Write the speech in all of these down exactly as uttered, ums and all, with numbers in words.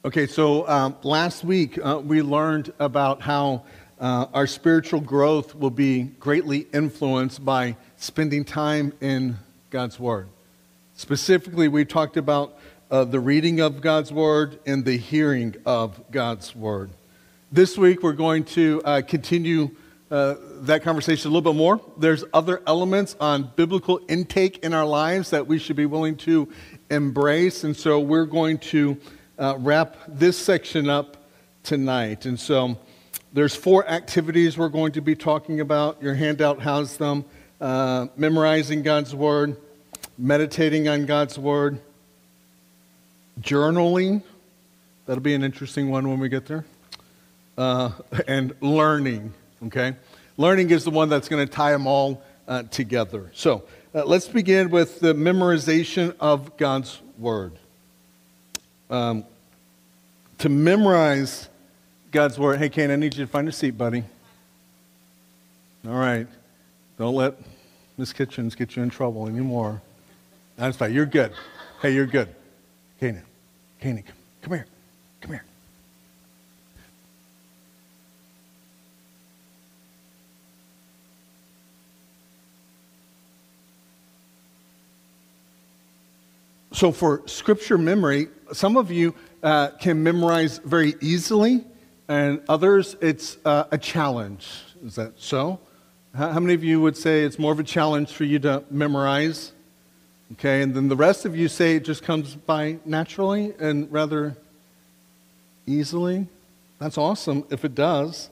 Okay, so um, last week uh, we learned about how uh, our spiritual growth will be greatly influenced by spending time in God's Word. Specifically, we talked about uh, the reading of God's Word and the hearing of God's Word. This week we're going to uh, continue uh, that conversation a little bit more. There's other elements on biblical intake in our lives that we should be willing to embrace, and so we're going to Uh, wrap this section up tonight. And so there's four activities we're going to be talking about. Your handout has them. Uh, memorizing God's Word, meditating on God's Word, journaling. That'll be an interesting one when we get there. Uh, and learning, okay? Learning is the one that's going to tie them all uh, together. So uh, let's begin with the memorization of God's Word. Um, to memorize God's Word. Hey, Kane, I need you to find a seat, buddy. All right. Don't let Miss Kitchens get you in trouble anymore. That's fine. You're good. Hey, you're good. Kane, Kane, come here. Come here. So for scripture memory, some of you uh, can memorize very easily, and others it's uh, a challenge. Is that so? How, how many of you would say it's more of a challenge for you to memorize? Okay, and then the rest of you say it just comes by naturally and rather easily? That's awesome if it does.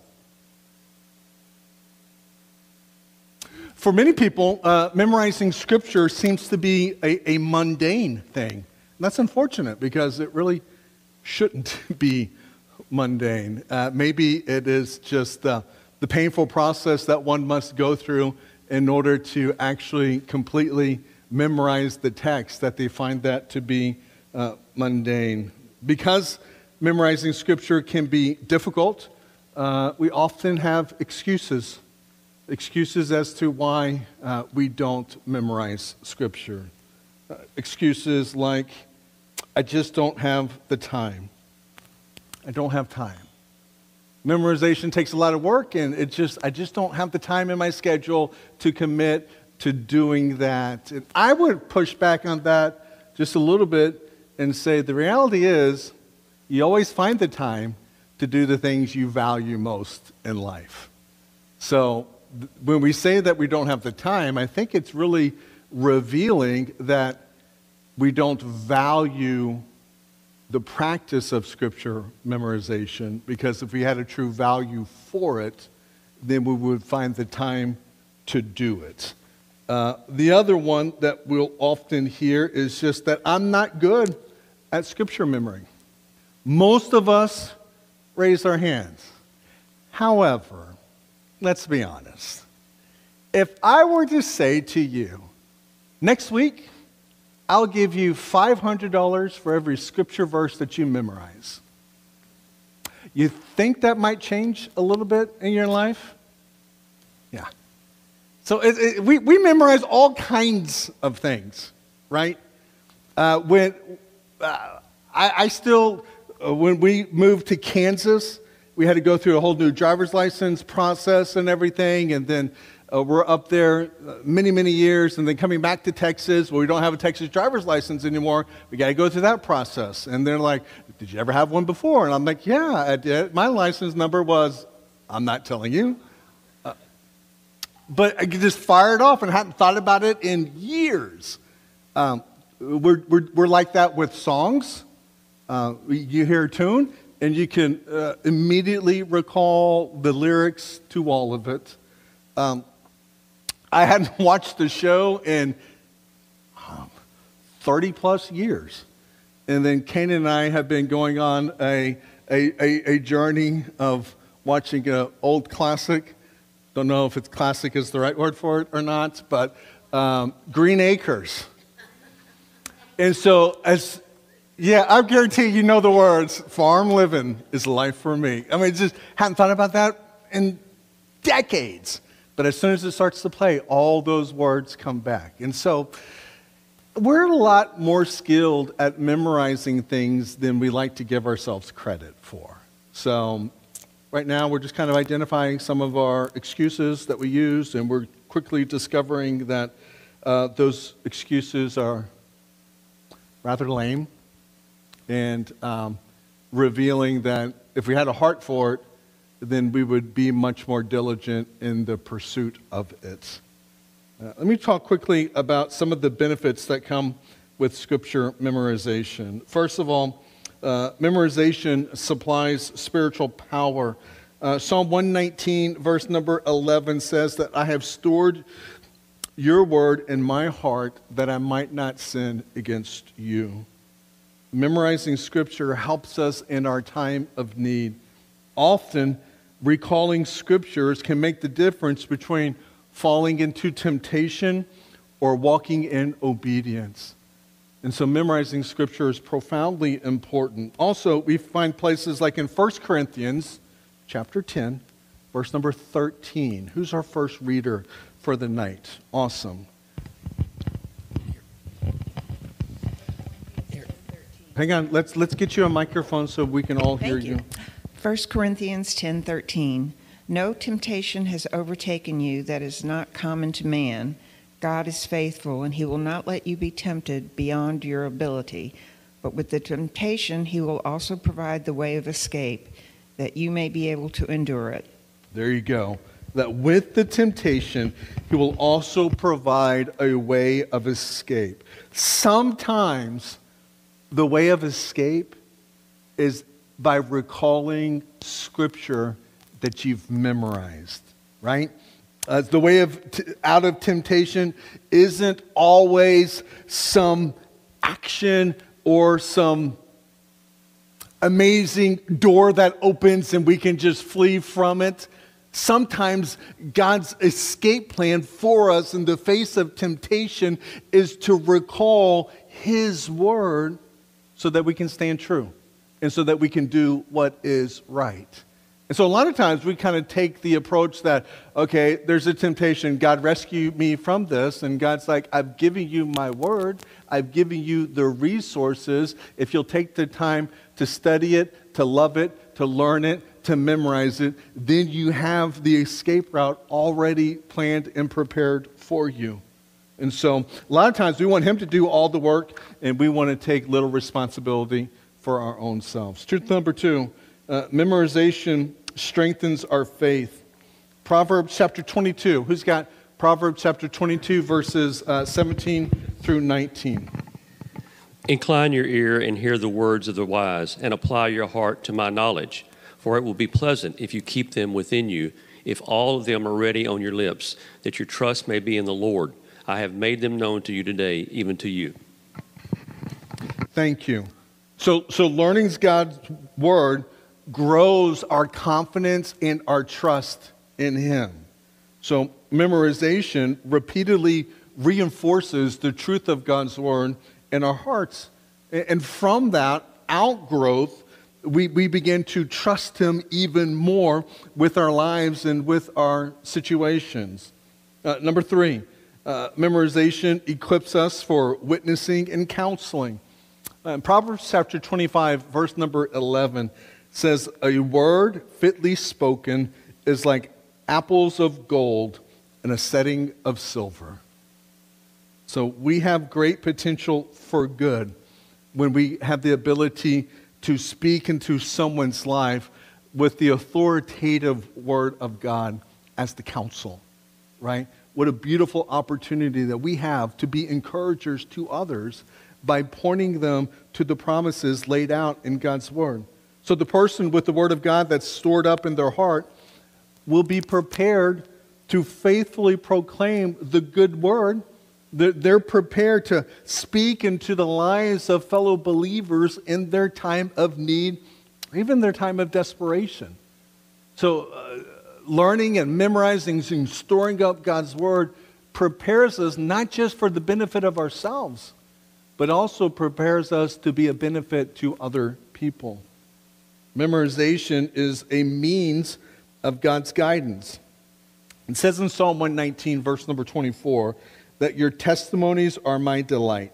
For many people, uh, memorizing scripture seems to be a, a mundane thing. And that's unfortunate because it really shouldn't be mundane. Uh, maybe it is just uh, the painful process that one must go through in order to actually completely memorize the text, that they find that to be uh, mundane. Because memorizing scripture can be difficult, uh, we often have excuses. Excuses as to why uh, we don't memorize Scripture. Uh, excuses like, I just don't have the time. I don't have time. Memorization takes a lot of work, and it just I just don't have the time in my schedule to commit to doing that. And I would push back on that just a little bit and say the reality is you always find the time to do the things you value most in life. So when we say that we don't have the time, I think it's really revealing that we don't value the practice of scripture memorization, because if we had a true value for it, then we would find the time to do it. Uh, the other one that we'll often hear is just that I'm not good at scripture memory. Most of us raise our hands. However, let's be honest. If I were to say to you, next week, I'll give you five hundred dollars for every scripture verse that you memorize, you think that might change a little bit in your life? Yeah. So it, it, we, we memorize all kinds of things, right? Uh, when uh, I, I still, uh, when we moved to Kansas, we had to go through a whole new driver's license process and everything, and then uh, we're up there many, many years, and then coming back to Texas, well, we don't have a Texas driver's license anymore. We got to go through that process. And they're like, did you ever have one before? And I'm like, yeah, I did. My license number was, I'm not telling you. Uh, but I just fired off and hadn't thought about it in years. Um, we're, we're, we're like that with songs. Uh, you hear a tune, and you can uh, immediately recall the lyrics to all of it. Um, I hadn't watched the show in um, thirty plus years. And then Kane and I have been going on a, a, a, a journey of watching an old classic. Don't know if it's classic is the right word for it or not, but um, Green Acres. And so as... Yeah, I guarantee you know the words, farm living is life for me. I mean, just hadn't thought about that in decades. But as soon as it starts to play, all those words come back. And so we're a lot more skilled at memorizing things than we like to give ourselves credit for. So right now we're just kind of identifying some of our excuses that we use, and we're quickly discovering that uh, those excuses are rather lame, and um, revealing that if we had a heart for it, then we would be much more diligent in the pursuit of it. Uh, let me talk quickly about some of the benefits that come with Scripture memorization. First of all, uh, memorization supplies spiritual power. Uh, Psalm one nineteen, verse number eleven says that I have stored your word in my heart that I might not sin against you. Memorizing Scripture helps us in our time of need. Often, recalling Scriptures can make the difference between falling into temptation or walking in obedience. And so memorizing Scripture is profoundly important. Also, we find places like in First Corinthians chapter ten, verse number thirteen. Who's our first reader for the night? Awesome. Hang on, let's let's get you a microphone so we can all hear you. you. First Corinthians ten thirteen. No temptation has overtaken you that is not common to man. God is faithful, and he will not let you be tempted beyond your ability. But with the temptation, he will also provide the way of escape, that you may be able to endure it. There you go. That with the temptation, he will also provide a way of escape. Sometimes the way of escape is by recalling Scripture that you've memorized, right? Uh, the way of t- out of temptation isn't always some action or some amazing door that opens and we can just flee from it. Sometimes God's escape plan for us in the face of temptation is to recall His word so that we can stand true and so that we can do what is right. And so a lot of times we kind of take the approach that, okay, there's a temptation. God, rescue me from this. And God's like, I've given you my word. I've given you the resources. If you'll take the time to study it, to love it, to learn it, to memorize it, then you have the escape route already planned and prepared for you. And so a lot of times we want Him to do all the work, and we want to take little responsibility for our own selves. Truth number two, uh, memorization strengthens our faith. Proverbs chapter twenty-two. Who's got Proverbs chapter twenty-two, verses uh, seventeen through nineteen? Incline your ear and hear the words of the wise, and apply your heart to my knowledge. For it will be pleasant if you keep them within you, if all of them are ready on your lips, that your trust may be in the Lord. I have made them known to you today, even to you. Thank you. So, so learning God's word grows our confidence and our trust in Him. So memorization repeatedly reinforces the truth of God's word in our hearts. And from that outgrowth, we, we begin to trust Him even more with our lives and with our situations. Uh, number three, uh, memorization equips us for witnessing and counseling. Uh, Proverbs chapter twenty-five, verse number eleven says, a word fitly spoken is like apples of gold in a setting of silver. So we have great potential for good when we have the ability to speak into someone's life with the authoritative word of God as the counsel, right? What a beautiful opportunity that we have to be encouragers to others by pointing them to the promises laid out in God's word. So the person with the word of God that's stored up in their heart will be prepared to faithfully proclaim the good word. They're prepared to speak into the lives of fellow believers in their time of need, even their time of desperation. So uh, learning and memorizing and storing up God's word prepares us not just for the benefit of ourselves, but also prepares us to be a benefit to other people. Memorization is a means of God's guidance. It says in Psalm one nineteen, verse number twenty-four, that your testimonies are my delight.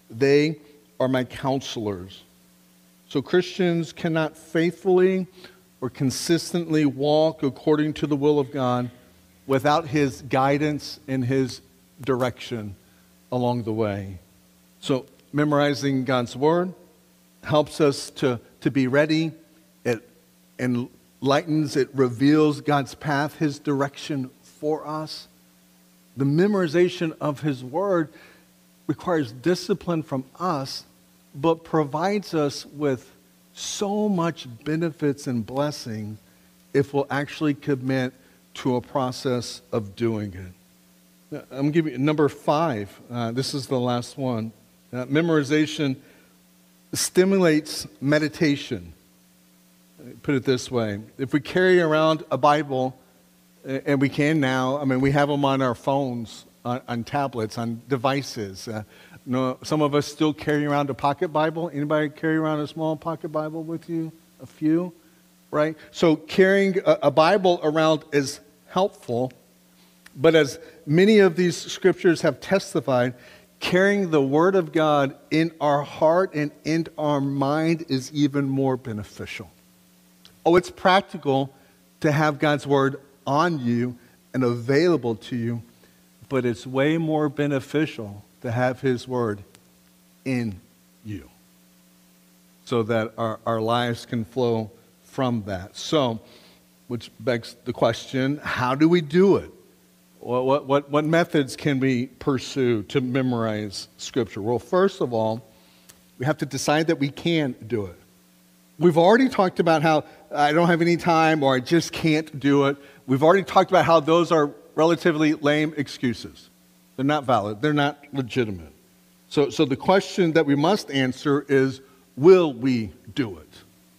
They are my counselors. So Christians cannot faithfully or consistently walk according to the will of God without his guidance and his direction along the way. So memorizing God's word helps us to, to be ready. It enlightens, it reveals God's path, his direction for us. The memorization of his word requires discipline from us, but provides us with so much benefits and blessings if we'll actually commit to a process of doing it. Now, I'm going to give you number five. Uh, this is the last one. Uh, memorization stimulates meditation. Put it this way. If we carry around a Bible, and we can now, I mean, we have them on our phones, on, on tablets, on devices. Uh, you know, some of us still carry around a pocket Bible. Anybody carry around a small pocket Bible with you? A few, right? So carrying a, a Bible around is helpful, but as many of these scriptures have testified, carrying the Word of God in our heart and in our mind is even more beneficial. Oh, it's practical to have God's Word on you and available to you, but it's way more beneficial to have his word in you so that our, our lives can flow from that. So, which begs the question, how do we do it? What, what, what, what methods can we pursue to memorize Scripture? Well, first of all, we have to decide that we can do it. We've already talked about how I don't have any time or I just can't do it. We've already talked about how those are relatively lame excuses. They're not valid. They're not legitimate. So, so the question that we must answer is, will we do it?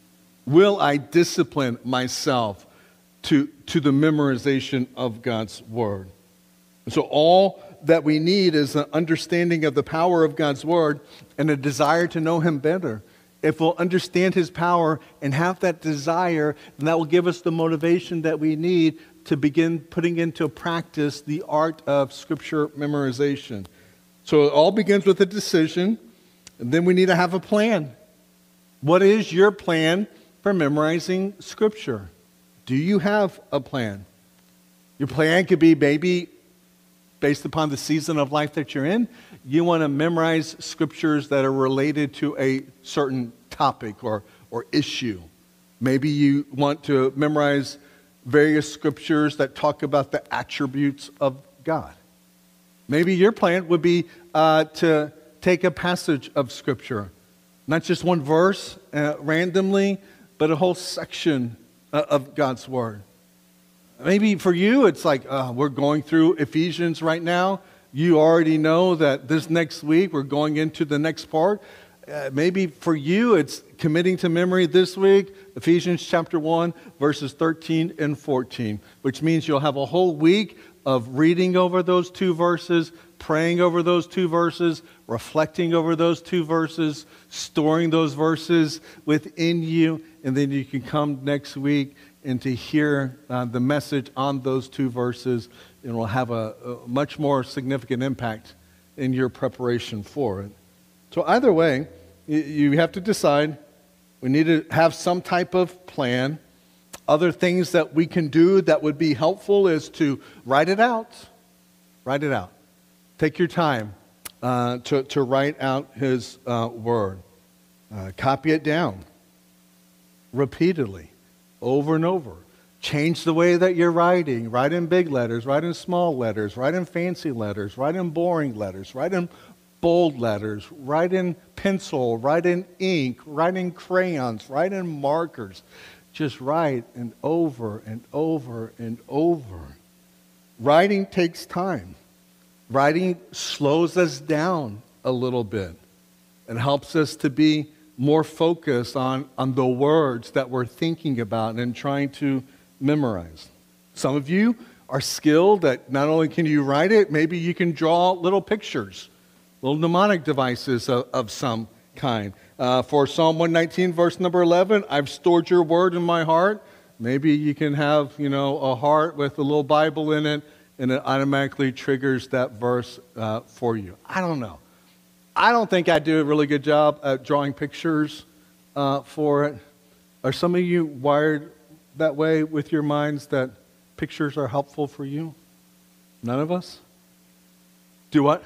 Will I discipline myself to, to the memorization of God's Word? And so all that we need is an understanding of the power of God's Word and a desire to know him better. If we'll understand his power and have that desire, then that will give us the motivation that we need to begin putting into practice the art of Scripture memorization. So it all begins with a decision, and then we need to have a plan. What is your plan for memorizing Scripture? Do you have a plan? Your plan could be maybe based upon the season of life that you're in. You want to memorize scriptures that are related to a certain topic or, or issue. Maybe you want to memorize various scriptures that talk about the attributes of God. Maybe your plan would be uh, to take a passage of Scripture, not just one verse uh, randomly, but a whole section uh, of God's Word. Maybe for you, it's like uh, we're going through Ephesians right now. You already know that this next week we're going into the next part. Uh, maybe for you, it's committing to memory this week, Ephesians chapter one, verses thirteen and fourteen, which means you'll have a whole week of reading over those two verses, praying over those two verses, reflecting over those two verses, storing those verses within you, and then you can come next week and to hear uh, the message on those two verses, and will have a, a much more significant impact in your preparation for it. So either way, you have to decide. We need to have some type of plan. Other things that we can do that would be helpful is to write it out. Write it out. Take your time uh, to, to write out his uh, word. Uh, copy it down repeatedly, over and over. Change the way that you're writing. Write in big letters, write in small letters, write in fancy letters, write in boring letters, write in bold letters, write in pencil, write in ink, write in crayons, write in markers. Just write and over and over and over. Writing takes time. Writing slows us down a little bit. It helps us to be more focused on, on the words that we're thinking about and trying to memorize. Some of you are skilled that not only can you write it, maybe you can draw little pictures, little mnemonic devices of, of some kind. Uh, for Psalm one nineteen, verse number eleven, I've stored your word in my heart. Maybe you can have, you know, a heart with a little Bible in it, and it automatically triggers that verse uh, for you. I don't know. I don't think I do a really good job at drawing pictures uh, for it. Are some of you wired that way with your minds that pictures are helpful for you? None of us? Do what?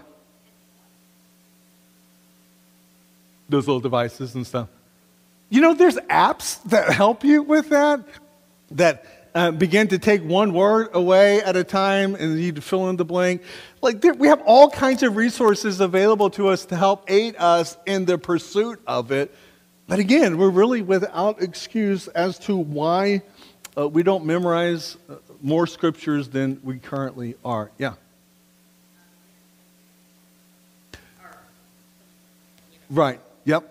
Those little devices and stuff. You know, there's apps that help you with that, that uh, begin to take one word away at a time and you fill in the blank. Like, there, we have all kinds of resources available to us to help aid us in the pursuit of it. But again, we're really without excuse as to why uh, we don't memorize uh, more scriptures than we currently are. Yeah. Right. Yep.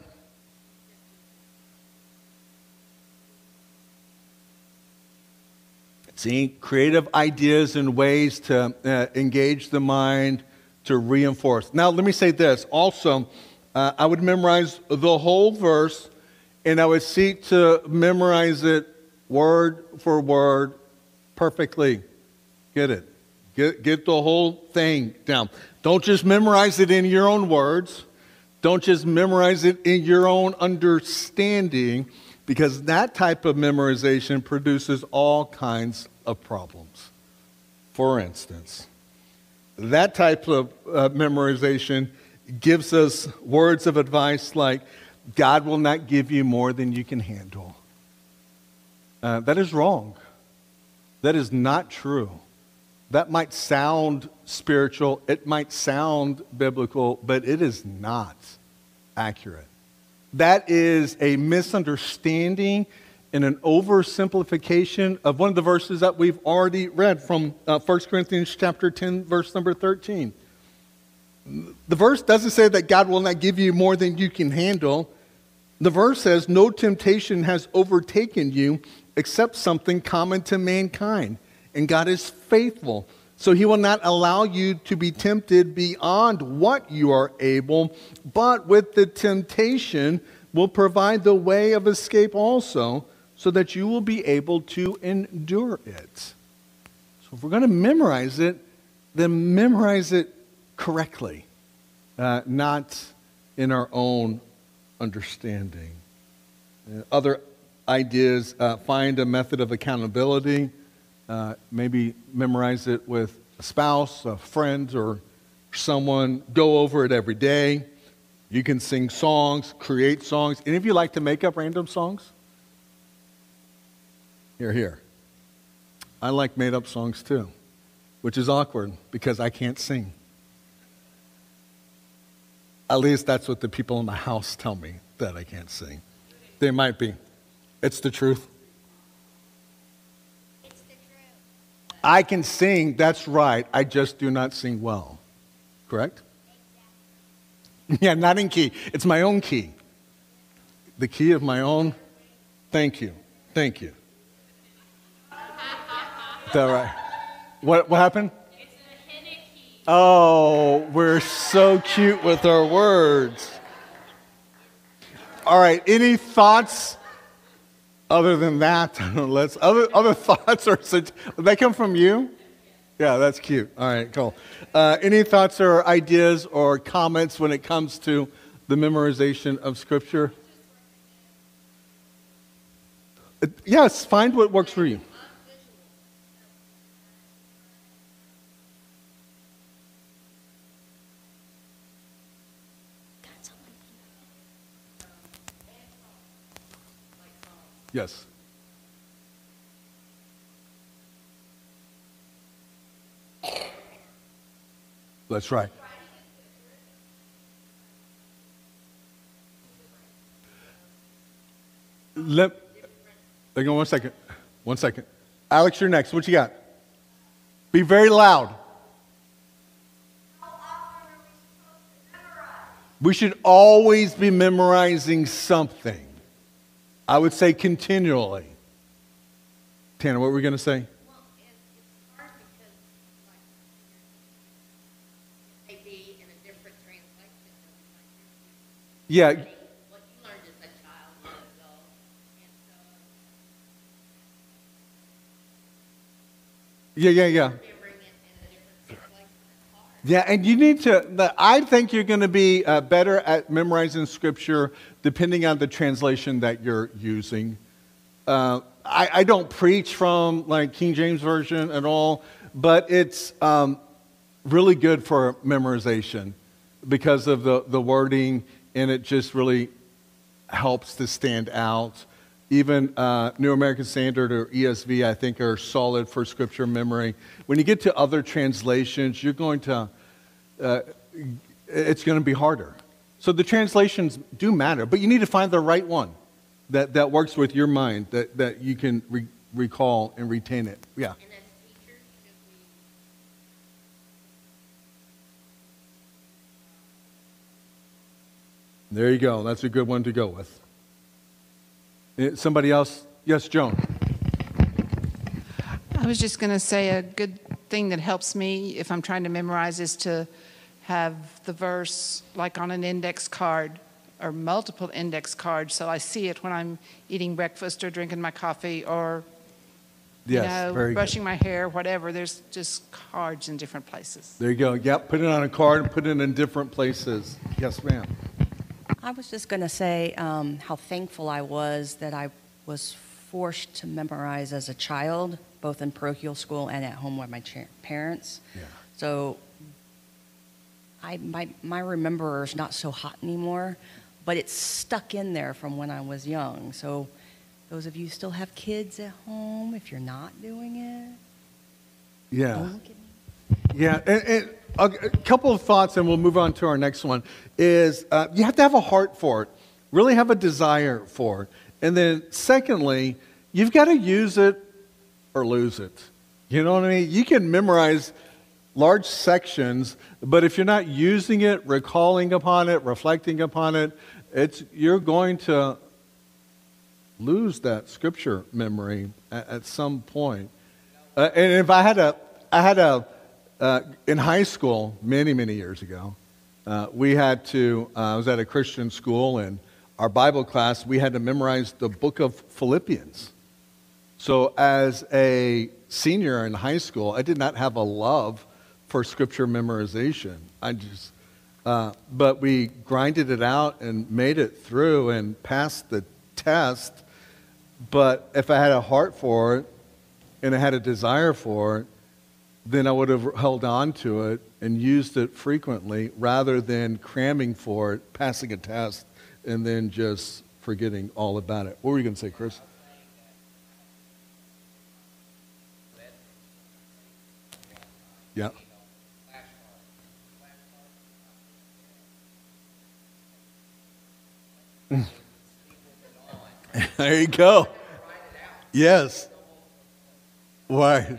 See, creative ideas and ways to uh, engage the mind, to reinforce. Now, let me say this. Also, uh, I would memorize the whole verse, and I would seek to memorize it word for word perfectly. Get it? Get, get the whole thing down. Don't just memorize it in your own words. Don't just memorize it in your own understanding, because that type of memorization produces all kinds of problems. For instance, that type of uh, memorization gives us words of advice like, God will not give you more than you can handle. Uh, that is wrong. That is not true. That might sound spiritual, it might sound biblical, but it is not accurate. That is a misunderstanding and an oversimplification of one of the verses that we've already read from uh, First Corinthians chapter ten, verse number thirteen. The verse doesn't say that God will not give you more than you can handle. The verse says, no temptation has overtaken you except something common to mankind. And God is faithful. So he will not allow you to be tempted beyond what you are able, but with the temptation will provide the way of escape also, so that you will be able to endure it. So if we're going to memorize it, then memorize it correctly, uh, not in our own understanding. Uh, other ideas, uh, find a method of accountability. Uh, maybe memorize it with a spouse, a friend, or someone. Go over it every day. You can sing songs, create songs. Any of you like to make up random songs? Here, here. I like made-up songs too, which is awkward because I can't sing. At least that's what the people in the house tell me, that I can't sing. They might be. It's the truth. It's the truth. I can sing, that's right. I just do not sing well. Correct? Exactly. Yeah, not in key. It's my own key. The key of my own. Thank you. Thank you. Is that right? What, what happened? It's a henna key. Oh, we're so cute with our words. All right, any thoughts other than that? Let's other other thoughts or did they come from you? Yeah, that's cute. All right, cool. Uh, any thoughts or ideas or comments when it comes to the memorization of Scripture? Uh, yes, find what works for you. Yes. That's right. Let, hang on one second. One second. Alex, you're next. What you got? Be very loud. How often are we supposed to memorize? We should always be memorizing something. I would say continually. Tanner, what were we going to say? Well, it, it's hard because, like, it may be in a different translation than like Yeah, what you learned as a child or an adult, and so yeah, yeah, yeah. remembering it in a different translation is hard. Yeah, and you need to, the, I think you're going to be uh, better at memorizing Scripture depending on the translation that you're using. Uh, I, I don't preach from like King James Version at all, but it's um, really good for memorization because of the, the wording, and it just really helps to stand out. Even uh, New American Standard or E S V, I think, are solid for Scripture memory. When you get to other translations, you're going to, uh, it's going to be harder. So the translations do matter, but you need to find the right one that, that works with your mind, that, that you can re- recall and retain it. Yeah. And as teachers, should we, There you go. That's a good one to go with. Eh, Somebody else? Yes, Joan. I was just going to say a good thing that helps me if I'm trying to memorize is to have the verse like on an index card or multiple index cards so I see it when I'm eating breakfast or drinking my coffee or Yes, you know, very brushing good. my hair, whatever. There's just cards in different places. There you go. Yep, put it on a card and put it in different places. Yes, ma'am. I was just going to say um, how thankful I was that I was forced to memorize as a child, both in parochial school and at home with my cha- parents. Yeah. So I, my, my rememberer is not so hot anymore, but it's stuck in there from when I was young. So those of you who still have kids at home, if you're not doing it, Yeah. don't look at me. Yeah, and, and a, a couple of thoughts, and we'll move on to our next one, is uh, you have to have a heart for it, really have a desire for it. And then secondly, you've got to use it or lose it. You know what I mean? You can memorize large sections, but if you're not using it, recalling upon it, reflecting upon it, it's you're going to lose that scripture memory at, at some point. Uh, and if I had a, I had a, uh, in high school, many, many years ago, uh, we had to, uh, I was at a Christian school, and our Bible class, we had to memorize the book of Philippians. So as a senior in high school, I did not have a love for scripture memorization. I just, uh, but we grinded it out and made it through and passed the test. But if I had a heart for it and I had a desire for it, then I would have held on to it and used it frequently rather than cramming for it, passing a test, and then just forgetting all about it. What were you going to say, Chris? Yeah. There you go. Yes. Why?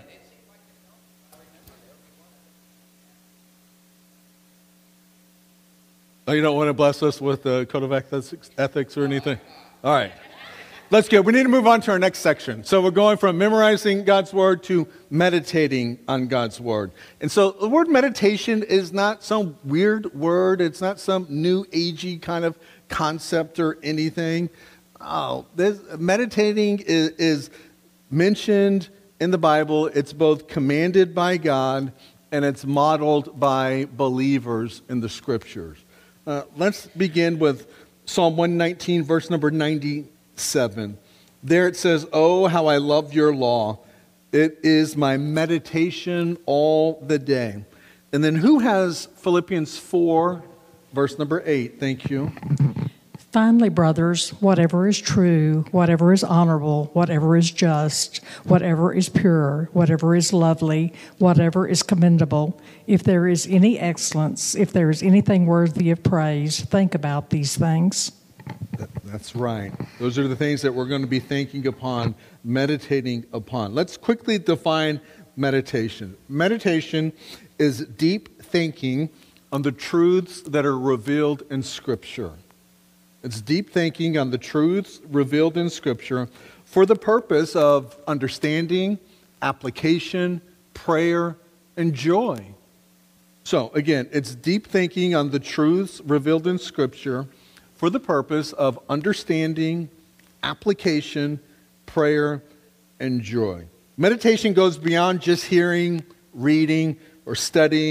Oh, you don't want to bless us with the code of ethics, ethics or anything? All right. Let's go. We need to move on to our next section. So we're going from memorizing God's Word to meditating on God's Word. And so the word meditation is not some weird word. It's not some new agey kind of concept or anything. Oh, this, meditating is, is mentioned in the Bible. It's both commanded by God and it's modeled by believers in the Scriptures. Uh, let's begin with Psalm one nineteen, verse number ninety-seven. There it says, "Oh, how I love your law. It is my meditation all the day." And then who has Philippians four, verse number eight? Thank you. Finally, brothers, whatever is true, whatever is honorable, whatever is just, whatever is pure, whatever is lovely, whatever is commendable, if there is any excellence, if there is anything worthy of praise, think about these things. That, that's right. Those are the things that we're going to be thinking upon, meditating upon. Let's quickly define meditation. Meditation is deep thinking on the truths that are revealed in Scripture. It's deep thinking on the truths revealed in Scripture for the purpose of understanding, application, prayer, and joy. So, again, it's deep thinking on the truths revealed in Scripture for the purpose of understanding, application, prayer, and joy. Meditation goes beyond just hearing, reading, or studying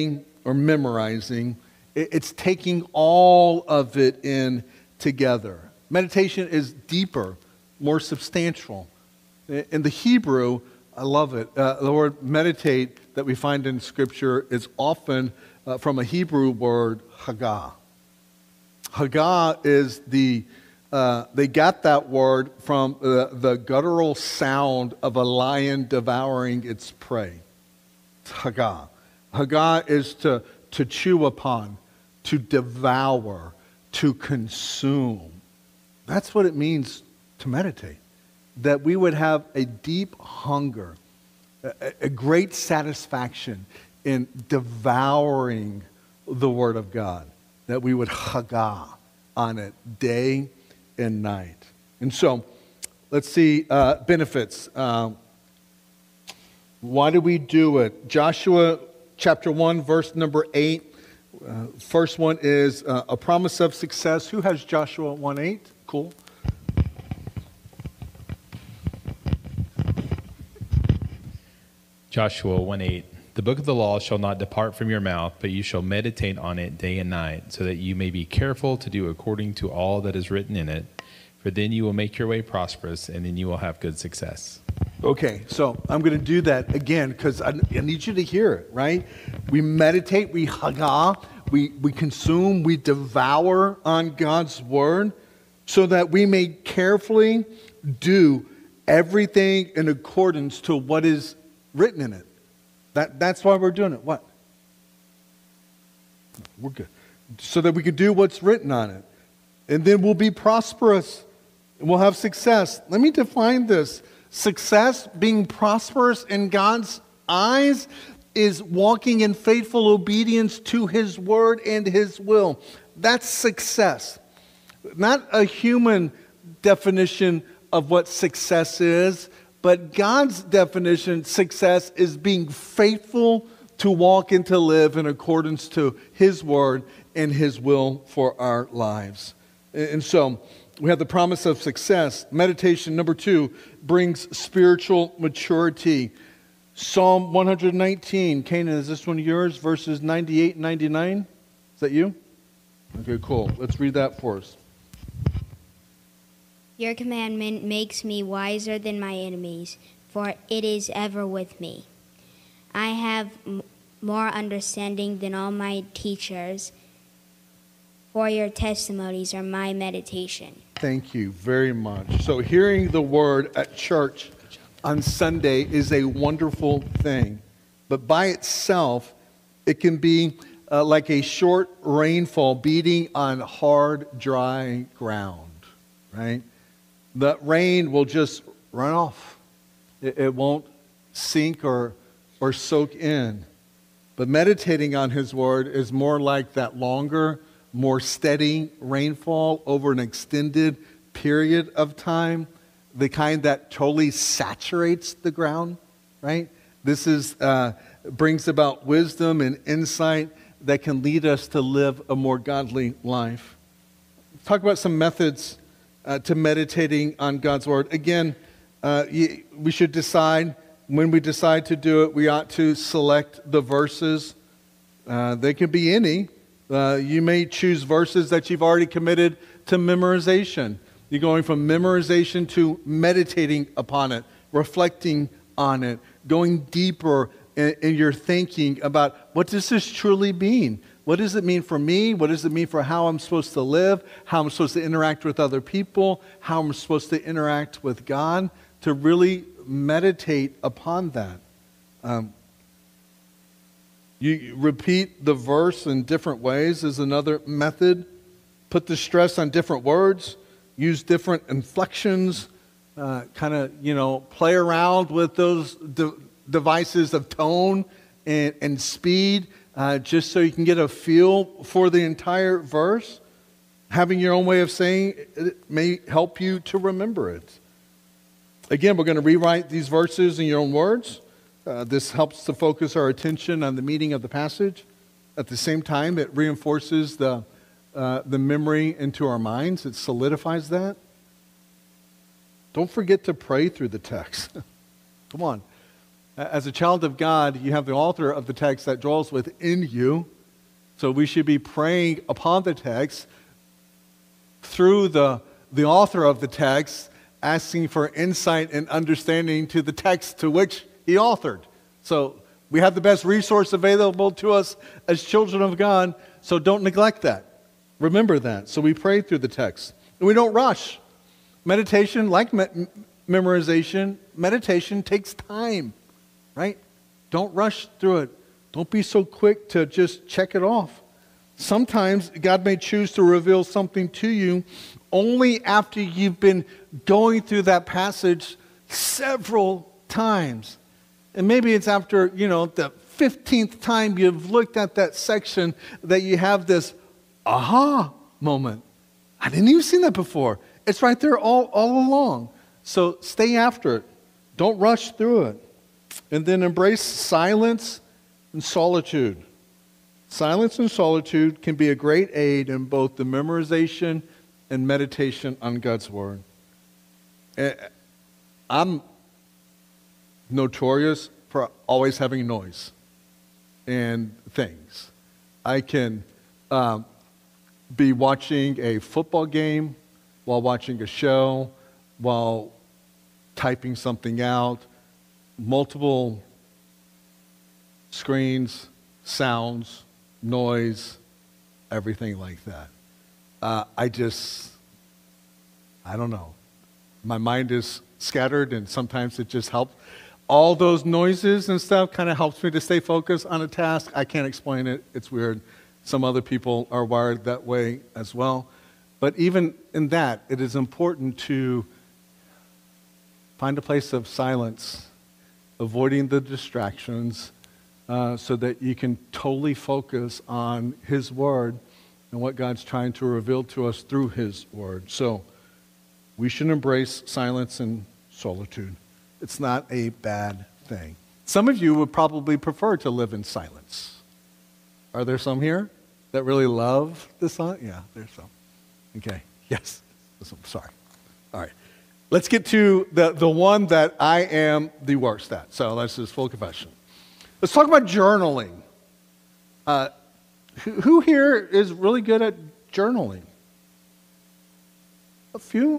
or memorizing. It's taking all of it in together. Meditation is deeper, more substantial. In the Hebrew, I love it. Uh, the word meditate that we find in Scripture is often uh, from a Hebrew word, hagah. Hagah is the, uh, they got that word from uh, the guttural sound of a lion devouring its prey. It's hagah. Hagah is to, to chew upon, to devour, to consume. That's what it means to meditate. That we would have a deep hunger, a, a great satisfaction in devouring the Word of God. That we would hagah on it day and night. And so, let's see uh, benefits. Uh, why do we do it? Joshua chapter one, verse number eight. Uh, first one is uh, a promise of success. Who has Joshua one eight? Cool. Joshua one eight. The book of the law shall not depart from your mouth, but you shall meditate on it day and night, so that you may be careful to do according to all that is written in it. For then you will make your way prosperous, and then you will have good success. Okay, so I'm going to do that again because I, I need you to hear it, right? We meditate, we hagah, we, we consume, we devour on God's word so that we may carefully do everything in accordance to what is written in it. That, that's why we're doing it. What? We're good. So that we can do what's written on it. And then we'll be prosperous. And we'll have success. Let me define this. Success, being prosperous in God's eyes, is walking in faithful obedience to His word and His will. That's success. Not a human definition of what success is, but God's definition, success, is being faithful to walk and to live in accordance to His word and His will for our lives. And so, we have the promise of success. Meditation, number two, brings spiritual maturity. Psalm one nineteen. Canaan, is this one yours? Verses ninety-eight and ninety-nine? Is that you? Okay, cool. Let's read that for us. Your commandment makes me wiser than my enemies, for it is ever with me. I have m- more understanding than all my teachers, for your testimonies are my meditation. Thank you very much. So hearing the word at church on Sunday is a wonderful thing. But by itself, it can be uh, like a short rainfall beating on hard, dry ground, right? The rain will just run off. It, it won't sink or, or soak in. But meditating on His word is more like that longer, more steady rainfall over an extended period of time, the kind that totally saturates the ground, right? This is uh, brings about wisdom and insight that can lead us to live a more godly life. Talk about some methods uh, to meditating on God's word. Again, uh, we should decide, when we decide to do it, we ought to select the verses. Uh, they can be any. Uh, you may choose verses that you've already committed to memorization. You're going from memorization to meditating upon it, reflecting on it, going deeper in, in your thinking about what does this truly mean? What does it mean for me? What does it mean for how I'm supposed to live? How I'm supposed to interact with other people? How I'm supposed to interact with God? To really meditate upon that. Um, You repeat the verse in different ways is another method. Put the stress on different words. Use different inflections. Uh, kind of, you know, play around with those de- devices of tone and, and speed uh, just so you can get a feel for the entire verse. Having your own way of saying it may help you to remember it. Again, we're going to rewrite these verses in your own words. Uh, this helps to focus our attention on the meaning of the passage. At the same time, it reinforces the, uh, the memory into our minds. It solidifies that. Don't forget to pray through the text. Come on. As a child of God, you have the author of the text that dwells within you. So we should be praying upon the text through the, the author of the text, asking for insight and understanding to the text to which he authored. So we have the best resource available to us as children of God, so don't neglect that. Remember that. So we pray through the text. And we don't rush. Meditation, like me- memorization, meditation takes time, right? Don't rush through it. Don't be so quick to just check it off. Sometimes God may choose to reveal something to you only after you've been going through that passage several times. And maybe it's after, you know, the fifteenth time you've looked at that section that you have this aha moment. I didn't even see that before. It's right there all, all along. So stay after it. Don't rush through it. And then embrace silence and solitude. Silence and solitude can be a great aid in both the memorization and meditation on God's Word. I'm notorious for always having noise and things. I can um, be watching a football game while watching a show, while typing something out, multiple screens, sounds, noise, everything like that. Uh, I just, I don't know. My mind is scattered, and sometimes it just helps. All those noises and stuff kind of helps me to stay focused on a task. I can't explain it. It's weird. Some other people are wired that way as well. But even in that, it is important to find a place of silence, avoiding the distractions, uh, so that you can totally focus on His Word and what God's trying to reveal to us through His Word. So we should embrace silence and solitude. It's not a bad thing. Some of you would probably prefer to live in silence. Are there some here that really love the silence? Yeah, there's some. Okay, yes. Sorry. All right. Let's get to the, the one that I am the worst at. So that's just full confession. Let's talk about journaling. Uh, who, who here is really good at journaling? A few?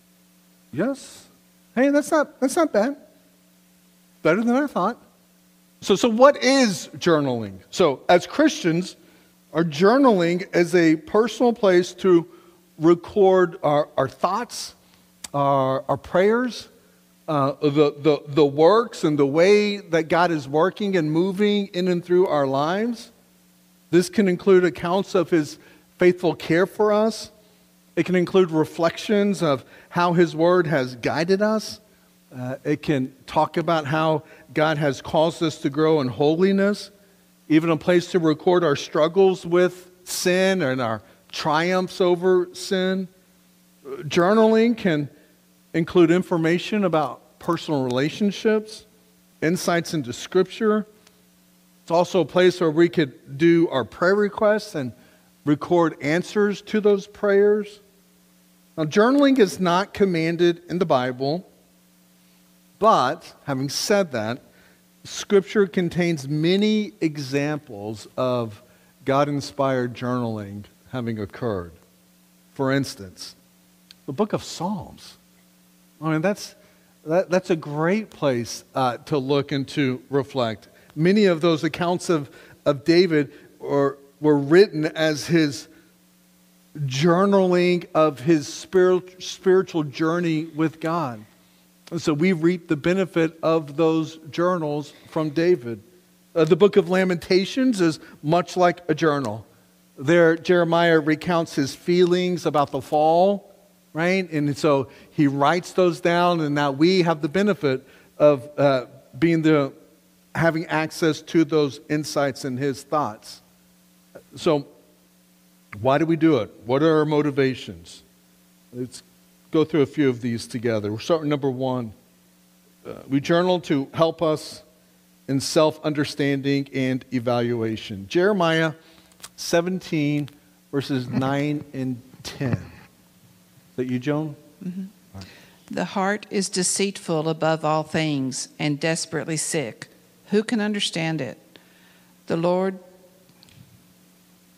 Yes? Hey, that's not that's not bad. Better than I thought. So, so what is journaling? So, as Christians, our journaling is a personal place to record our, our thoughts, our, our prayers, uh, the, the, the works and the way that God is working and moving in and through our lives. This can include accounts of His faithful care for us. It can include reflections of how His Word has guided us. Uh, it can talk about how God has caused us to grow in holiness, even a place to record our struggles with sin and our triumphs over sin. Journaling can include information about personal relationships, insights into Scripture. It's also a place where we could do our prayer requests and record answers to those prayers. Now, journaling is not commanded in the Bible, but having said that, Scripture contains many examples of God-inspired journaling having occurred. For instance, the book of Psalms. I mean, that's, that, that's a great place uh, to look and to reflect. Many of those accounts of, of David were, were written as his journaling of his spirit, spiritual journey with God. And so we reap the benefit of those journals from David. Uh, the book of Lamentations is much like a journal. There, Jeremiah recounts his feelings about the fall, right? And so he writes those down, and now we have the benefit of uh, being the having access to those insights and his thoughts. So, why do we do it? What are our motivations? Let's go through a few of these together. We're starting number one. Uh, we journal to help us in self-understanding and evaluation. Jeremiah seventeen, verses nine and ten. Is that you, Joan? Mm-hmm. Right. The heart is deceitful above all things and desperately sick. Who can understand it? The Lord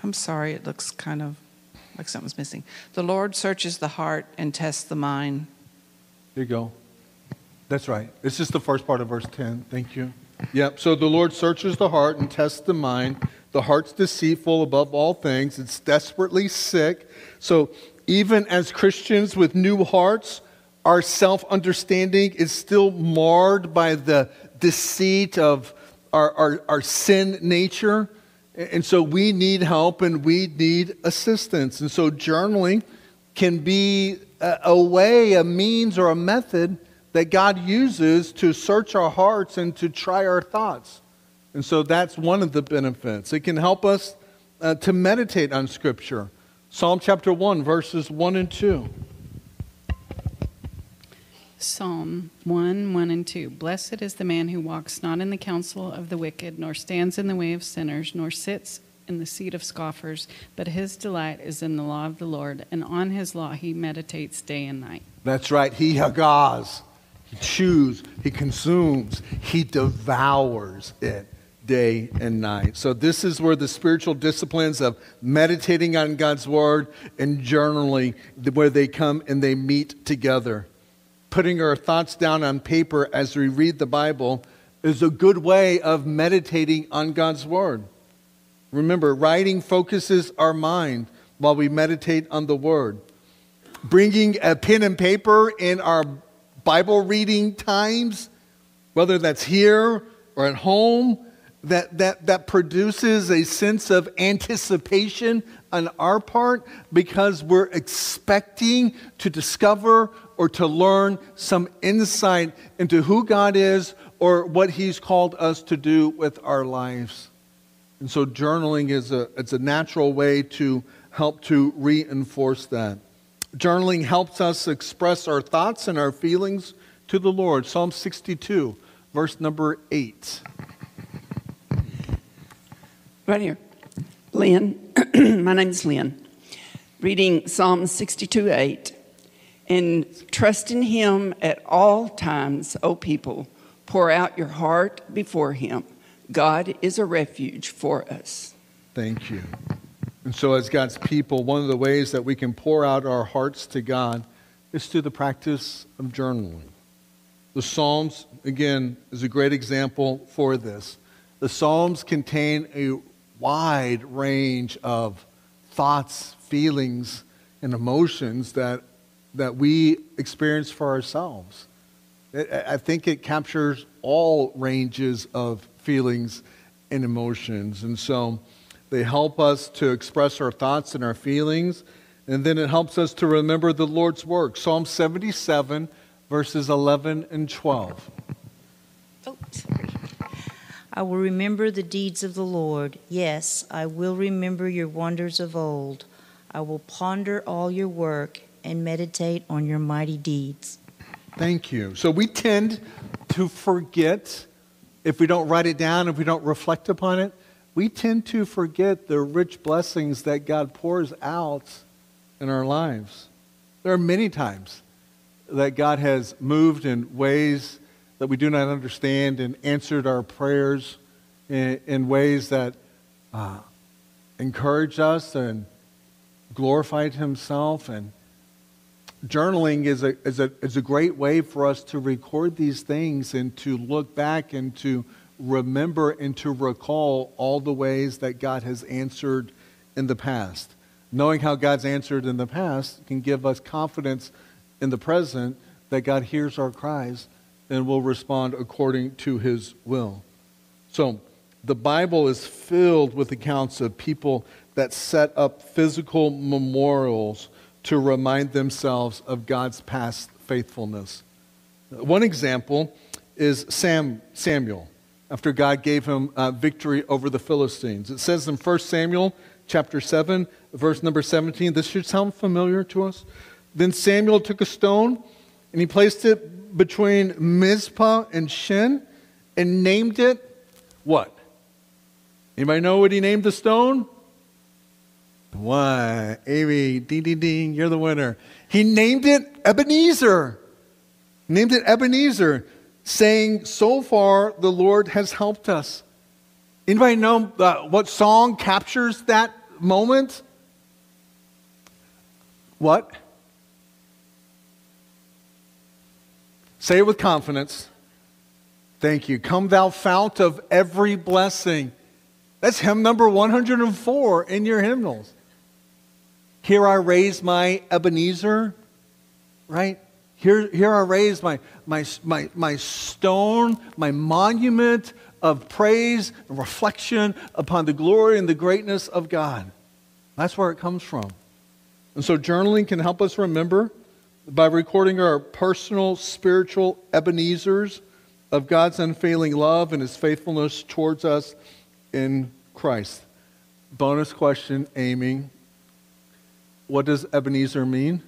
I'm sorry, it looks kind of like something's missing. The Lord searches the heart and tests the mind. There you go. That's right. It's just the first part of verse ten. Thank you. Yep. So the Lord searches the heart and tests the mind. The heart's deceitful above all things. It's desperately sick. So even as Christians with new hearts, our self-understanding is still marred by the deceit of our, our, our sin nature. And so we need help and we need assistance. And so journaling can be a, a way, a means, or a method that God uses to search our hearts and to try our thoughts. And so that's one of the benefits. It can help us uh, to meditate on Scripture. Psalm chapter one, verses one and two. Psalm one, one and two. Blessed is the man who walks not in the counsel of the wicked, nor stands in the way of sinners, nor sits in the seat of scoffers, but his delight is in the law of the Lord, and on his law he meditates day and night. That's right. He hagaz. He chews, he consumes, he devours it day and night. So this is where the spiritual disciplines of meditating on God's word and journaling, where they come and they meet together. Putting our thoughts down on paper as we read the Bible is a good way of meditating on God's word. Remember, writing focuses our mind while we meditate on the word. Bringing a pen and paper in our Bible reading times, whether that's here or at home, that, that, that produces a sense of anticipation on our part because we're expecting to discover or to learn some insight into who God is or what He's called us to do with our lives. And so journaling is a, it's a natural way to help to reinforce that. Journaling helps us express our thoughts and our feelings to the Lord. Psalm sixty-two, verse number eight. Right here. Lynn, my name's Lynn. Reading Psalm sixty-two, eight. And trust in Him at all times, O people. Pour out your heart before Him. God is a refuge for us. Thank you. And so as God's people, one of the ways that we can pour out our hearts to God is through the practice of journaling. The Psalms, again, is a great example for this. The Psalms contain a wide range of thoughts, feelings, and emotions that, that we experience for ourselves. I think it captures all ranges of feelings and emotions. And so they help us to express our thoughts and our feelings. And then it helps us to remember the Lord's work. Psalm seventy-seven, verses eleven and twelve. Oh, sorry. I will remember the deeds of the Lord. Yes, I will remember your wonders of old. I will ponder all your work and meditate on your mighty deeds. Thank you. So we tend to forget, if we don't write it down, if we don't reflect upon it, we tend to forget the rich blessings that God pours out in our lives. There are many times that God has moved in ways that we do not understand and answered our prayers in, in ways that uh, encouraged us and glorified Himself. And journaling is a, is, a, is a great way for us to record these things and to look back and to remember and to recall all the ways that God has answered in the past. Knowing how God's answered in the past can give us confidence in the present that God hears our cries and will respond according to His will. So, the Bible is filled with accounts of people that set up physical memorials to remind themselves of God's past faithfulness. One example is Sam, Samuel, after God gave him uh, victory over the Philistines. It says in First Samuel chapter seven, verse number seventeen, this should sound familiar to us. Then Samuel took a stone and he placed it between Mizpah and Shin and named it what? Anybody know what he named the stone? What? Amy, ding, ding, ding, you're the winner. He named it Ebenezer. Named it Ebenezer, saying, so far the Lord has helped us. Anybody know uh, what song captures that moment, what? Say it with confidence. Thank you. Come thou fount of every blessing. That's hymn number one hundred four in your hymnals. Here I raise my Ebenezer, right? Here, here I raise my, my, my, my stone, my monument of praise and reflection upon the glory and the greatness of God. That's where it comes from. And so journaling can help us remember by recording our personal spiritual Ebenezers of God's unfailing love and His faithfulness towards us in Christ. Bonus question, Amy. What does Ebenezer mean?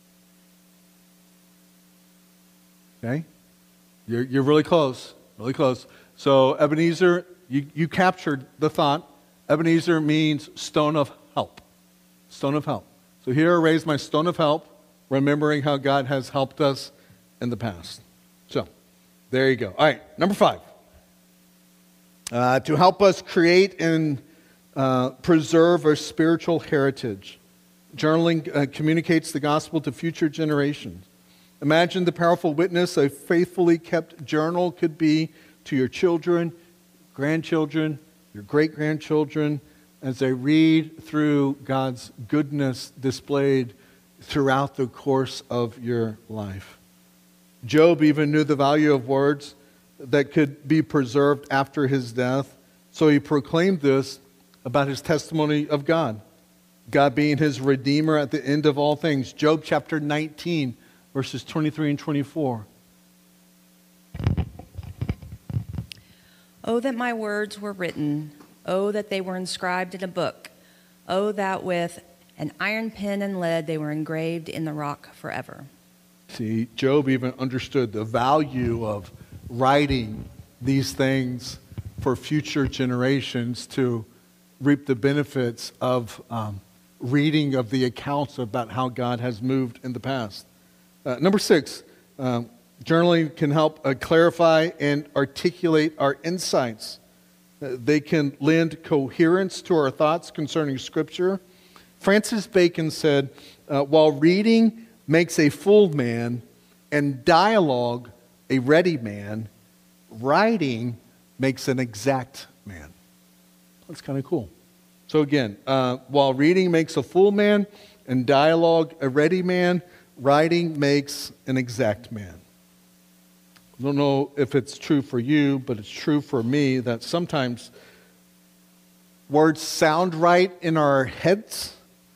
Okay. You're, you're really close. Really close. So Ebenezer, you, you captured the thought. Ebenezer means stone of help. Stone of help. So here I raise my stone of help, remembering how God has helped us in the past. So, there you go. All right, number five. Uh, to help us create and uh, preserve our spiritual heritage. Journaling uh, communicates the gospel to future generations. Imagine the powerful witness a faithfully kept journal could be to your children, grandchildren, your great-grandchildren, as they read through God's goodness displayed throughout the course of your life. Job even knew the value of words that could be preserved after his death, so he proclaimed this about his testimony of God, God being his Redeemer at the end of all things. Job chapter nineteen, verses twenty-three and twenty-four. Oh, that my words were written. Oh, that they were inscribed in a book. Oh, that with an iron pen and lead they were engraved in the rock forever. See, Job even understood the value of writing these things for future generations to reap the benefits of um, reading of the accounts about how God has moved in the past. Uh, number six, um, journaling can help uh, clarify and articulate our insights. Uh, they can lend coherence to our thoughts concerning Scripture. Francis Bacon said, uh, while reading makes a fool man and dialogue a ready man, writing makes an exact man. That's kind of cool. So again, uh, while reading makes a fool man and dialogue a ready man, writing makes an exact man. I don't know if it's true for you, but it's true for me that sometimes words sound right in our heads,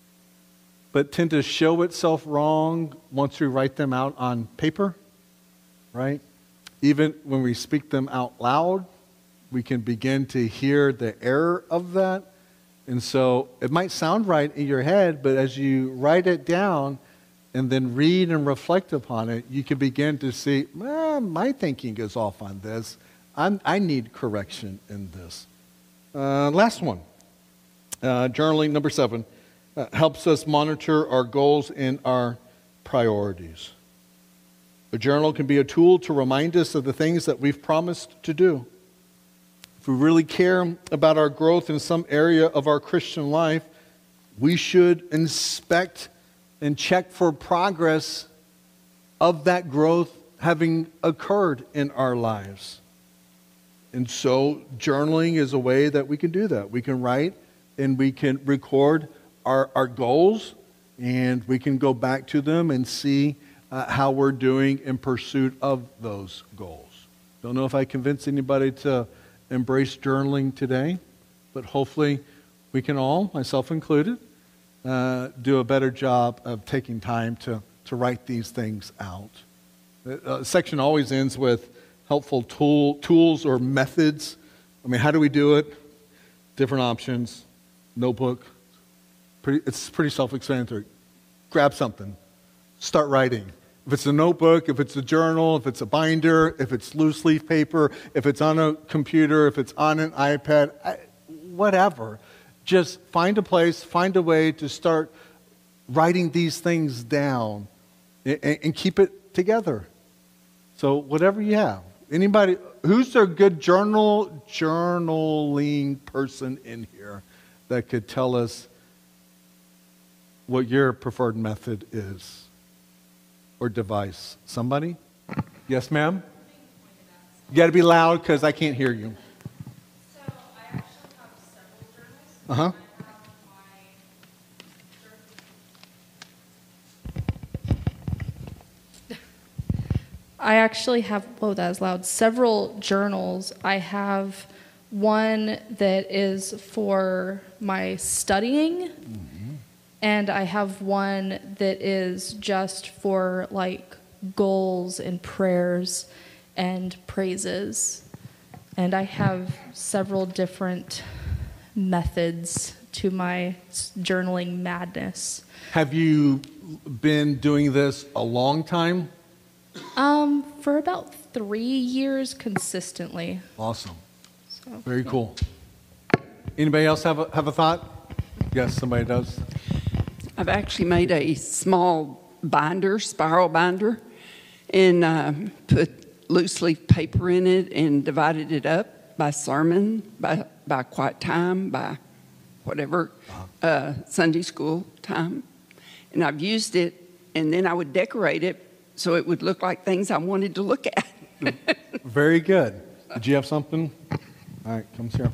but tend to show itself wrong once we write them out on paper, right? Even when we speak them out loud, we can begin to hear the error of that. And so it might sound right in your head, but as you write it down and then read and reflect upon it, you can begin to see, eh, my thinking is off on this. I'm, I need correction in this. Uh, last one. Uh, journaling, number seven, uh, helps us monitor our goals and our priorities. A journal can be a tool to remind us of the things that we've promised to do. If we really care about our growth in some area of our Christian life, we should inspect and check for progress of that growth having occurred in our lives. And so journaling is a way that we can do that. We can write and we can record our, our goals, and we can go back to them and see uh, how we're doing in pursuit of those goals. Don't know if I convinced anybody to embrace journaling today, but hopefully we can all, myself included, uh, do a better job of taking time to, to write these things out. The section always ends with helpful tool, tools or methods. I mean, how do we do it? Different options. Notebook. Pretty, it's pretty self-explanatory. Grab something. Start writing. If it's a notebook, if it's a journal, if it's a binder, if it's loose leaf paper, if it's on a computer, if it's on an iPad, I, whatever. Just find a place, find a way to start writing these things down and, and keep it together. So whatever you have. Anybody, who's a good journal, journaling person in here that could tell us what your preferred method is or device. Somebody? Yes, ma'am? You got to be loud because I can't hear you. So I actually have several journals. Uh-huh. I actually have, whoa, that is loud, several journals. I have one that is for my studying, mm-hmm. and I have one that is just for like goals and prayers and praises. And I have several different methods to my journaling madness. Have you been doing this a long time? Um, for about three years consistently. Awesome. So. Very cool. Anybody else have a, have a thought? Yes, somebody does. I've actually made a small binder, spiral binder, and uh, put loose leaf paper in it and divided it up by sermon, by, by quiet time, by whatever, uh, Sunday school time. And I've used it, and then I would decorate it so it would look like things I wanted to look at. Very good. Did you have something? All right, come here.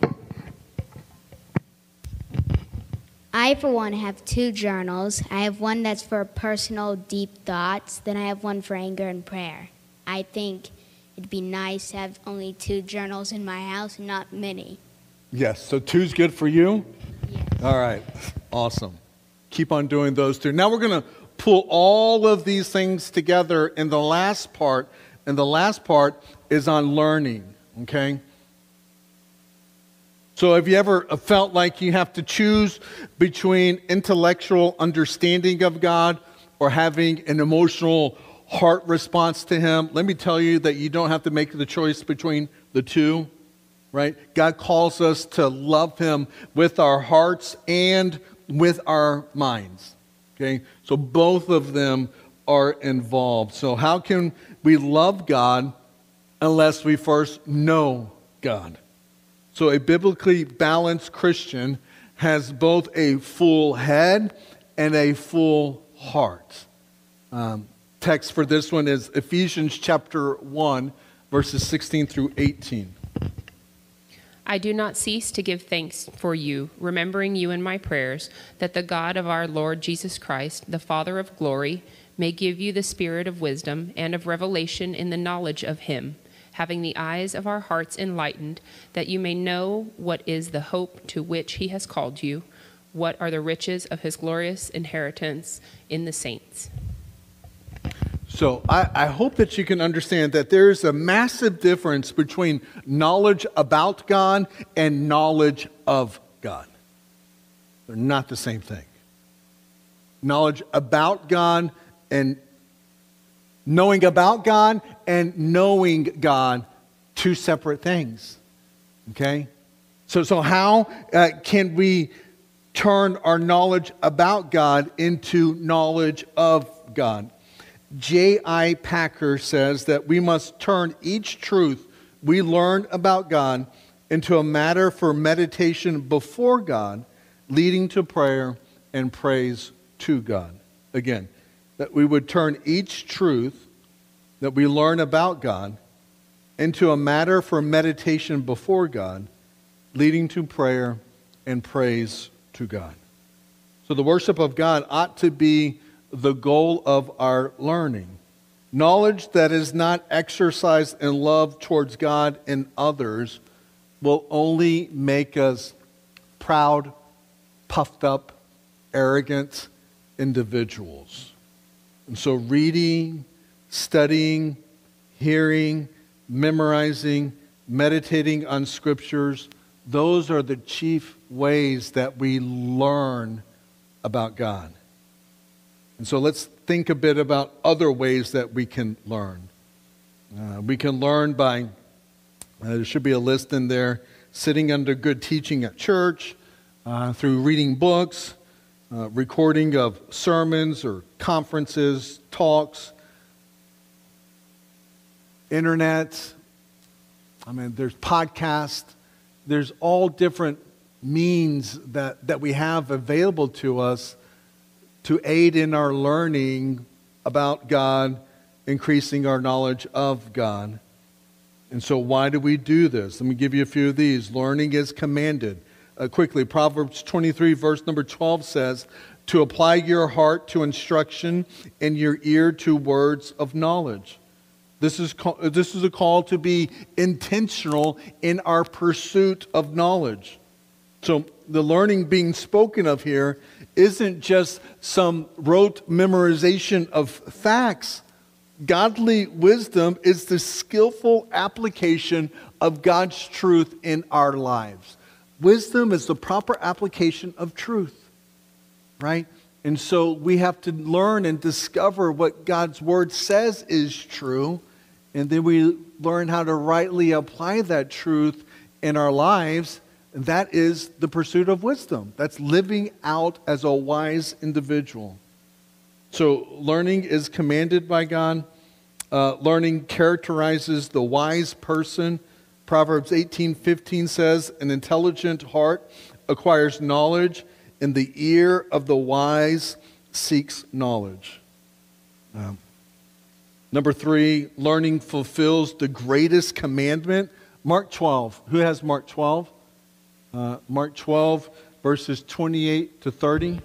I, for one, have two journals. I have one that's for personal, deep thoughts. Then I have one for anger and prayer. I think it'd be nice to have only two journals in my house and not many. Yes, so two's good for you? Yes. All right, awesome. Keep on doing those two. Now we're going to pull all of these things together in the last part, and the last part is on learning, okay? So have you ever felt like you have to choose between intellectual understanding of God or having an emotional heart response to Him? Let me tell you that you don't have to make the choice between the two, right? God calls us to love Him with our hearts and with our minds. Okay, so both of them are involved. So how can we love God unless we first know God? So a biblically balanced Christian has both a full head and a full heart. Um, text for this one is Ephesians chapter one, verses sixteen through eighteen. I do not cease to give thanks for you, remembering you in my prayers, that the God of our Lord Jesus Christ, the Father of glory, may give you the spirit of wisdom and of revelation in the knowledge of Him, having the eyes of our hearts enlightened, that you may know what is the hope to which He has called you, what are the riches of His glorious inheritance in the saints. So I, I hope that you can understand that there's a massive difference between knowledge about God and knowledge of God. They're not the same thing. Knowledge about God and knowing about God and knowing God, two separate things. Okay? So, so how uh, can we turn our knowledge about God into knowledge of God? J I Packer says that we must turn each truth we learn about God into a matter for meditation before God, leading to prayer and praise to God. Again, that we would turn each truth that we learn about God into a matter for meditation before God, leading to prayer and praise to God. So the worship of God ought to be the goal of our learning. Knowledge that is not exercised in love towards God and others will only make us proud, puffed up, arrogant individuals. And so reading, studying, hearing, memorizing, meditating on scriptures, those are the chief ways that we learn about God. And so let's think a bit about other ways that we can learn. Uh, we can learn by, uh, there should be a list in there, sitting under good teaching at church, uh, through reading books, uh, recording of sermons or conferences, talks, internet. I mean, there's podcasts. There's all different means that, that we have available to us to aid in our learning about God, increasing our knowledge of God. And so why do we do this? Let me give you a few of these. Learning is commanded. Uh, quickly, Proverbs twenty-three, verse number twelve says, to apply your heart to instruction and your ear to words of knowledge. This is, call, this is a call to be intentional in our pursuit of knowledge. So the learning being spoken of here isn't just some rote memorization of facts. Godly wisdom is the skillful application of God's truth in our lives. Wisdom is the proper application of truth, right? And so we have to learn and discover what God's word says is true, and then we learn how to rightly apply that truth in our lives. And that is the pursuit of wisdom. That's living out as a wise individual. So learning is commanded by God. Uh, learning characterizes the wise person. Proverbs eighteen fifteen says, an intelligent heart acquires knowledge, and the ear of the wise seeks knowledge. Um, number three, learning fulfills the greatest commandment. Mark twelve. Who has Mark twelve? Uh, Mark twelve, verses twenty-eight to thirty.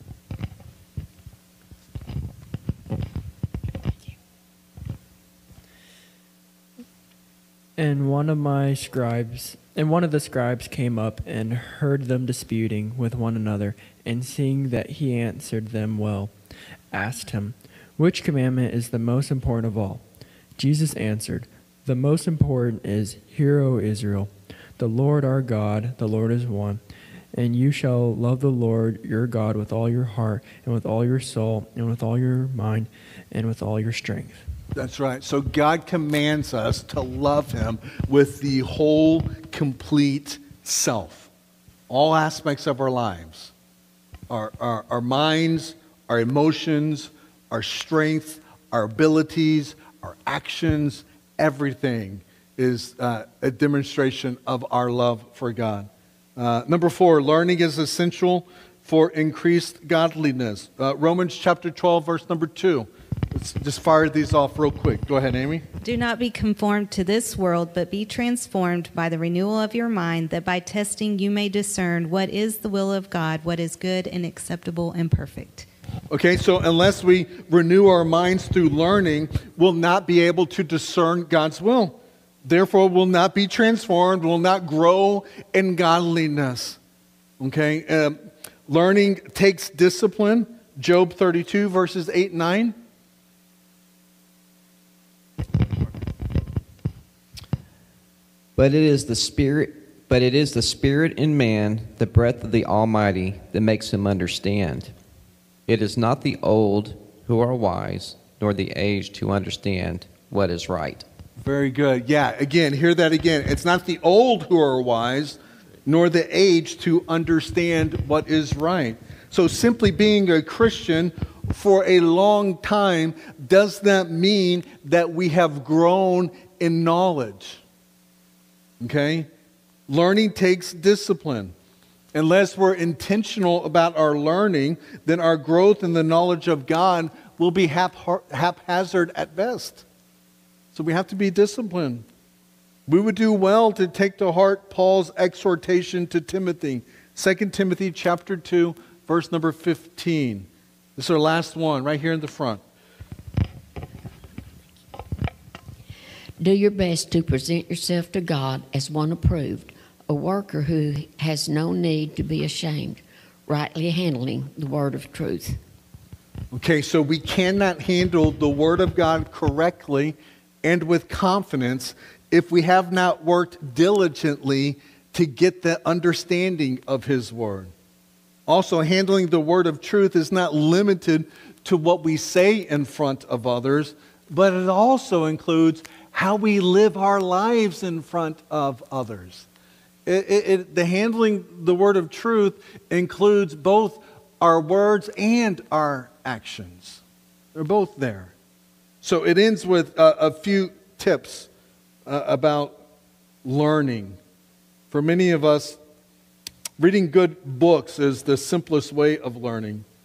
And one of my scribes, and one of the scribes came up and heard them disputing with one another, and seeing that he answered them well, asked him, which commandment is the most important of all? Jesus answered, the most important is, Hear, O Israel, the Lord our God, the Lord is one, and you shall love the Lord your God with all your heart, and with all your soul, and with all your mind, and with all your strength. That's right. So God commands us to love him with the whole, complete self. All aspects of our lives. Our, our, our minds, our emotions, our strength, our abilities, our actions, everything is uh, a demonstration of our love for God. Uh, number four, learning is essential for increased godliness. Uh, Romans chapter twelve, verse number two. Let's just fire these off real quick. Go ahead, Amy. Do not be conformed to this world, but be transformed by the renewal of your mind, that by testing you may discern what is the will of God, what is good and acceptable and perfect. Okay, so unless we renew our minds through learning, we'll not be able to discern God's will. Therefore, we'll not be transformed, will not grow in godliness. Okay, um, learning takes discipline. Job thirty-two, verses eight and nine. But it is the spirit, but it is the spirit in man, the breath of the Almighty, that makes him understand. It is not the old who are wise, nor the aged who understand what is right. Very good. Yeah, again, hear that again. It's not the old who are wise, nor the aged to understand what is right. So simply being a Christian for a long time does not mean that we have grown in knowledge. Okay? Learning takes discipline. Unless we're intentional about our learning, then our growth in the knowledge of God will be hap- haphazard at best. So we have to be disciplined. We would do well to take to heart Paul's exhortation to Timothy. Second Timothy chapter two, verse number fifteen. This is our last one, right here in the front. Do your best to present yourself to God as one approved, a worker who has no need to be ashamed, rightly handling the word of truth. Okay, so we cannot handle the word of God correctly and with confidence if we have not worked diligently to get the understanding of his word. Also, handling the word of truth is not limited to what we say in front of others, but it also includes how we live our lives in front of others. It, it, it, the handling the word of truth includes both our words and our actions. They're both there. So it ends with a, a few tips uh, about learning. For many of us, reading good books is the simplest way of learning.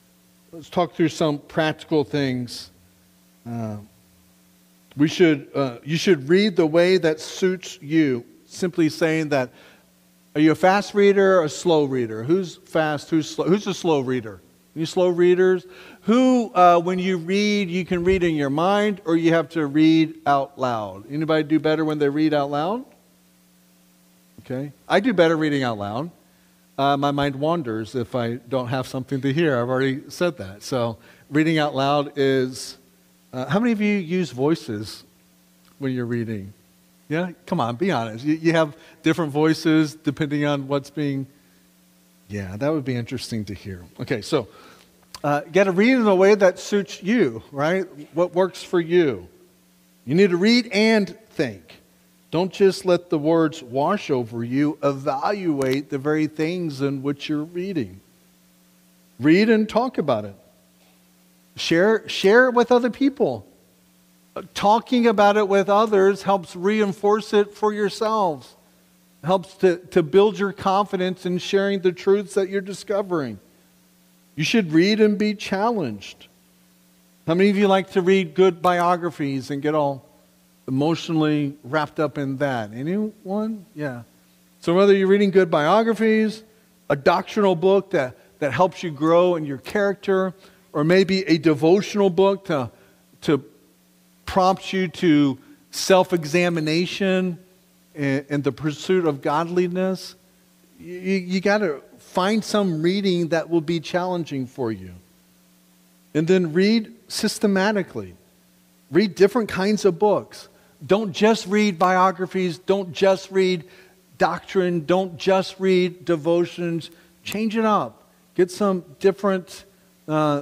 let's talk through some practical things. Uh, we should, uh, you should read the way that suits you. Simply saying that, are you a fast reader or a slow reader? Who's fast, who's slow? Who's a slow reader? You slow readers? Who, uh, when you read, you can read in your mind or you have to read out loud? Anybody do better when they read out loud? Okay. I do better reading out loud. Uh, my mind wanders if I don't have something to hear. I've already said that. So reading out loud is, uh, how many of you use voices when you're reading? Yeah? Come on, be honest. You, you have different voices depending on what's being, yeah, that would be interesting to hear. Okay, so uh, you got to read in a way that suits you, right? What works for you. You need to read and think. Don't just let the words wash over you. Evaluate the very things in which you're reading. Read and talk about it. Share, share it with other people. Talking about it with others helps reinforce it for yourselves. Helps to, to build your confidence in sharing the truths that you're discovering. You should read and be challenged. How many of you like to read good biographies and get all emotionally wrapped up in that? Anyone? Yeah. So whether you're reading good biographies, a doctrinal book that, that helps you grow in your character, or maybe a devotional book to, to prompt you to self-examination and, and the pursuit of godliness, you, you got to find some reading that will be challenging for you. And then read systematically. Read different kinds of books. Don't just read biographies. Don't just read doctrine. Don't just read devotions. Change it up. Get some different uh,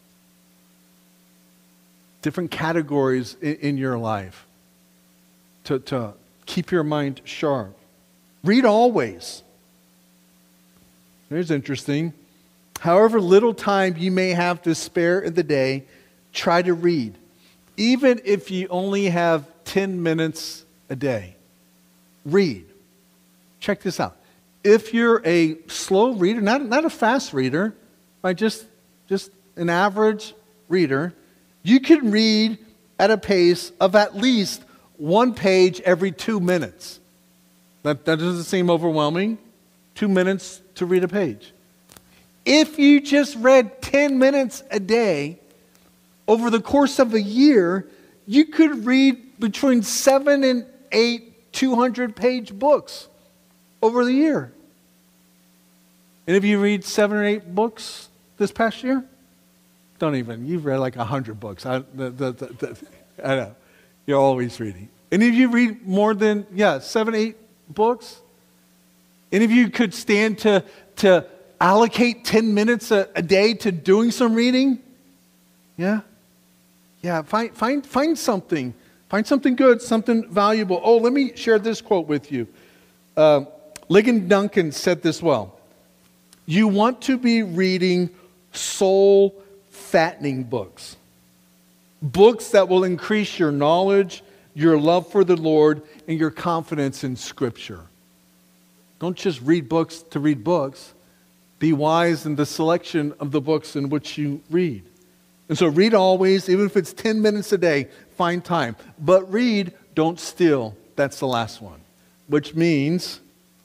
different categories in, in your life to, to keep your mind sharp. Read always. Here's interesting. However little time you may have to spare in the day, try to read. Even if you only have ten minutes a day, read. Check this out. If you're a slow reader, not, not a fast reader, right, just, just an average reader, you can read at a pace of at least one page every two minutes. That, that doesn't seem overwhelming. Two minutes to read a page. If you just read ten minutes a day, over the course of a year, you could read between seven and eight two hundred page books over the year. And if you read seven or eight books this past year, don't even, you've read like one hundred books. I, the, the, the, the, I know, you're always reading. And if you read more than, yeah, seven, eight books, and if you could stand to, to allocate ten minutes a, a day to doing some reading, yeah, yeah, find, find, find something. Find something good, something valuable. Oh, let me share this quote with you. Uh, Ligon Duncan said this well. You want to be reading soul-fattening books. Books that will increase your knowledge, your love for the Lord, and your confidence in Scripture. Don't just read books to read books. Be wise in the selection of the books in which you read. And so read always, even if it's ten minutes a day, find time. But read, don't steal. That's the last one. Which means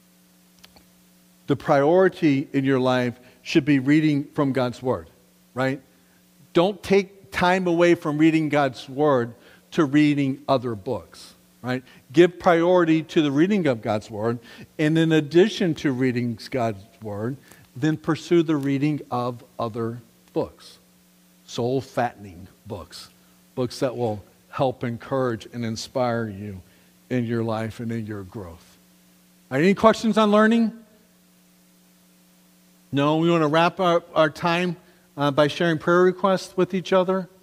the priority in your life should be reading from God's Word, right? Don't take time away from reading God's Word to reading other books, right? Give priority to the reading of God's Word, and in addition to reading God's Word, then pursue the reading of other books. Soul-fattening books. Books that will help encourage and inspire you in your life and in your growth. All right, any questions on learning? No, we want to wrap our, our time uh, by sharing prayer requests with each other.